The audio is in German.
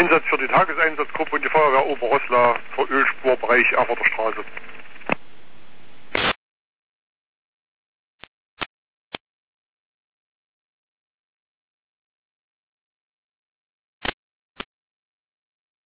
Einsatz für die Tageseinsatzgruppe und die Feuerwehr Oberrosslau für Ölspurbereich Erfurter Straße.